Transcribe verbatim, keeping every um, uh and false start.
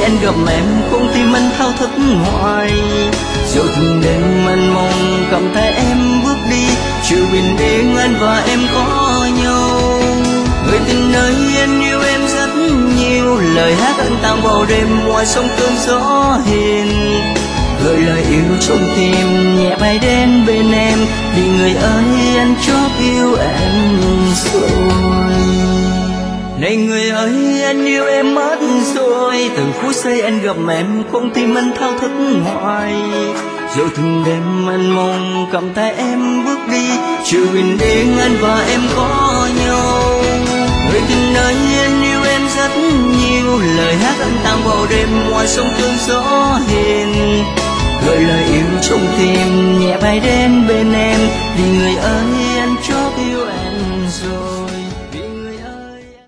anh gặp em con tim anh thao thức hoài. Rồi từng đêm anh mong cầm tay em bước đi, chiều bình yên anh và em có nhau. Người tình ơi anh yêu em rất nhiều, lời hát anh tàn vào đêm ngoài sông cơn gió hiền. Gợi lời yêu trong tim nhẹ bay đến bên em, vì người ơi anh chót yêu em rồi. Này người ơi anh yêu em mất rồi, từng phút giây anh gặp em con tim anh thao thức hoài. Rồi từng đêm anh mong cầm tay em bước đi, chiều bình yên anh và em có nhau. Người tình ơi anh yêu em rất nhiều, lời hát anh tàn vào đêm ngoài sông cơn gió hiền. Gợi lời yêu trong tim nhẹ bay đến bên em, vì người ơi anh chót yêu em.